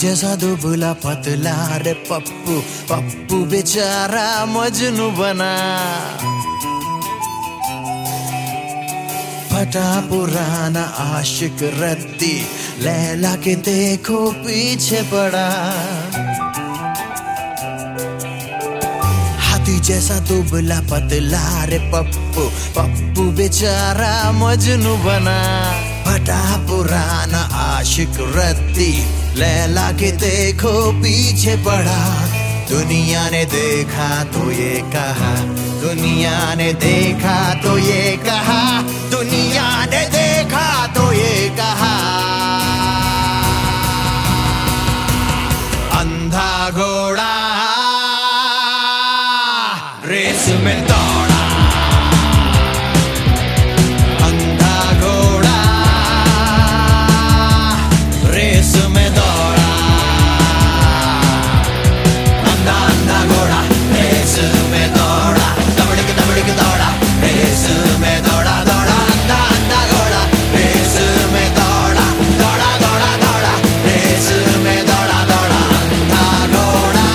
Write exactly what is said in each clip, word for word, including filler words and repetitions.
जैसा दुबला पतला रे पप्पू, पप्पू बेचारा मजनू बना। फटा पुराना आशिक रद्दी, लैला के देखो पीछे पड़ा। हाथी जैसा दुबला पतला रे पप्पू, पप्पू बेचारा मजनू बना। फटा पुराना आशिक रद्दी, लैला के देखो पीछे पड़ा। दुनिया ने देखा तो ये कहा, दुनिया ने देखा तो ये कहा, दुनिया ने देखा तो ये कहा, अंधा घोड़ा रेस में दौड़ा। अंधा घोड़ा रेस में दौड़ा। अंधा अंधा घोड़ा रेस में दौड़ा। दबड़क दबड़क दौड़ा रेस में दौड़ा। दौड़ा अंधा अंधा घोड़ा रेस में दौड़ा। दौड़ा दौड़ा दौड़ा रेस में दौड़ा। दौड़ा अंधा घोड़ा।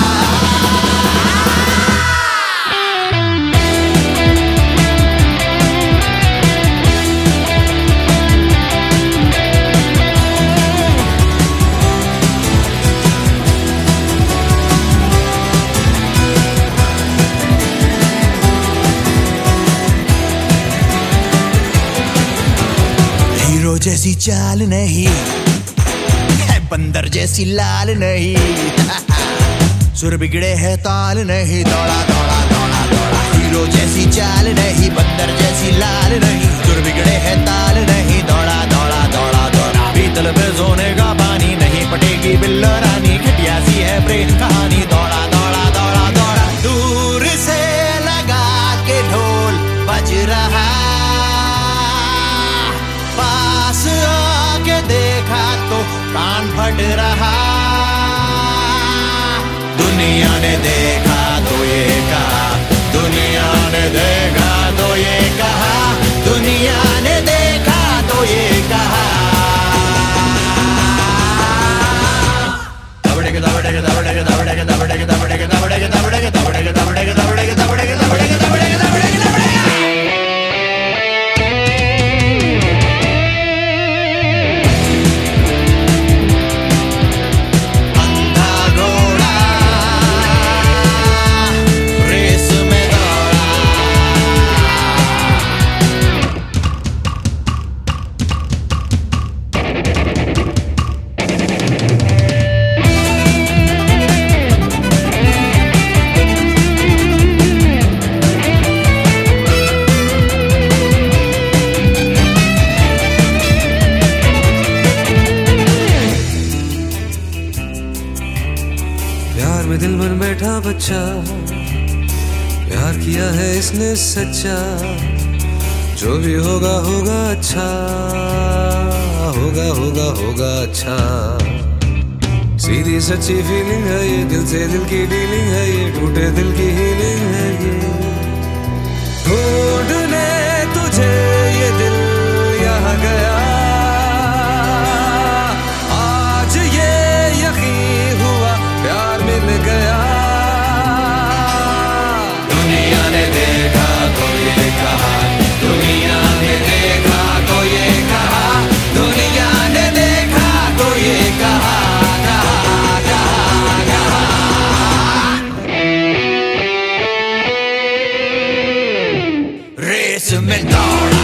हीरो जैसी चाल नहीं है, बंदर जैसी लाल नहीं। सुर बिगड़े है ताल नहीं। दौड़ा दौड़ा दौड़ा दौड़ा। हीरो जैसी चाल नहीं, बंदर जैसी लाल नहीं। सुर बिगड़े है ताल नहीं। दौड़ा दौड़ा दौड़ा दौड़ा। पीतल पे सोने का पानी नहीं, पटेगी बिल्लो रानी। खटिया सी है प्रेम कहानी। दौड़ा दौड़ा दौड़ा दौड़ा। दूर से लगा के ढोल बज रहा, पास आके देखा तो कान फट रहा। दुनिया ने देखा तो ये कहा, दुनिया ने देखा तो ये कहा, दुनिया ने देखा तो ये कहा। दबड़क दबड़क दबड़क दबड़क दबड़क दबड़क दबड़क दबड़क दबड़क दबड़क दबड़क दबड़क दबड़क दबड़क दबड़क दबड़क। प्यार में दिल बन बैठा बच्चा, प्यार किया है इसने सच्चा। जो भी होगा होगा अच्छा, होगा होगा होगा अच्छा। सीधी सच्ची फीलिंग है ये, दिल से दिल की डीलिंग है ये, टूटे दिल की हीलिंग है ये। ढूंढने तुझे ये दिल यहाँ गया, आज ये यकीन हुआ प्यार मिल गया। दुनिया ने देखा तो ये कहा, दुनिया ने देखा तो ये कहा, दुनिया ने देखा तो ये कहा, कहा कहा कहा। रेस में दौड़ा।